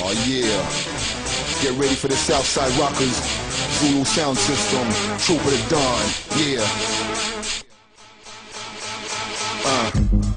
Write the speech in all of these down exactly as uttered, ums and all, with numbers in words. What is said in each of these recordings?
Oh yeah. Get ready for the Southside Rockers, Zulu Sound System, Troop of the Dawn. Yeah. Uh.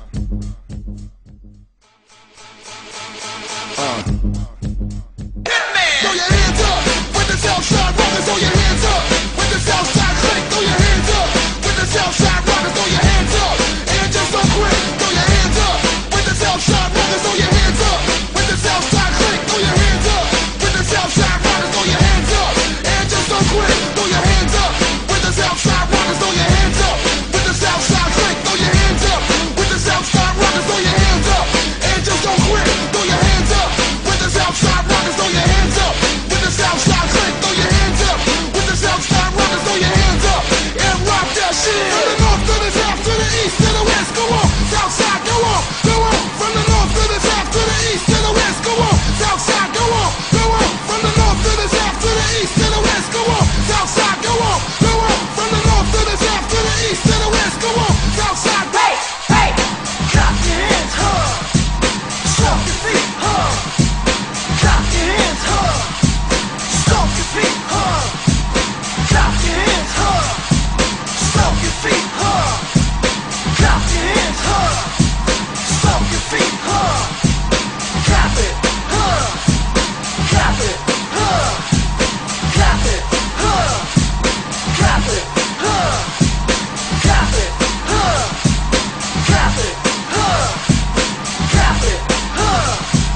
Uh. Throw your hands up with the Southside Rockers. Throw your hands up with the Southside Click. Throw your hands up with the Southside Rockers. Throw your hands up and just don't quit. Throw your hands up with the Southside Rockers. Throw your hands up with the Southside Click. Throw your hands up with the Southside Rockers. Throw your hands up and just don't quit. Throw your hands up with the Southside Rockers. Throw your hands up with the Southside Click. Throw your hands up with the Southside Rockers. Throw your hands up and just don't quit. Throw your hands up with the Southside Rockers. Throw your hands up with the Southside Click. Throw your hands up with the Southside Rockers. Throw your hands up and rock that shit. From the north to the south to the east to the west, go on. Southside, go on, go on. From the north to the south to the east to the west, go on. Southside, go on, go on. From the north to the south to the east to the west, go on. Southside, go on, go on. From the north to the south to the east to the west, go on. Southside, hey, hey. Clap your hands, huh? Stomp your feet, huh? Clap your hands, huh? Stomp your feet, huh? Clap your hands, huh? Stomp your feet, huh? Clap your hands, huh? Stomp your feet, huh? Clap it, huh? Clap it, huh? Clap it, huh? Clap it, huh? Clap it, huh? Clap it, huh? Clap it, huh?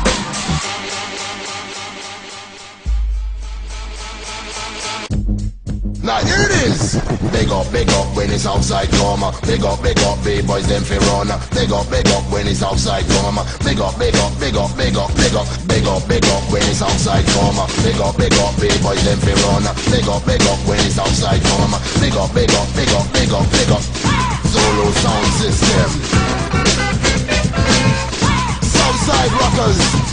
Now here it is. Big up, big up when it's outside drama. Big up, big up, big boys them fi run. Big up, big up when it's outside drama. Big up, big up, big up, big up, big up, big up, big up when it's outside drama. Big up, big up, big boys them fi run. Big up, big up when it's outside drama. Big up, big up, big up, big up, big up. Zulu Sound System. Southside Rockers.